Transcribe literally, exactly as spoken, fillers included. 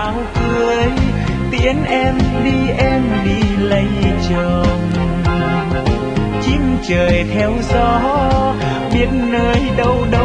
áo cưới, tiễn em đi em đi lấy chồng. Chim trời theo gió biết nơi đâu đâu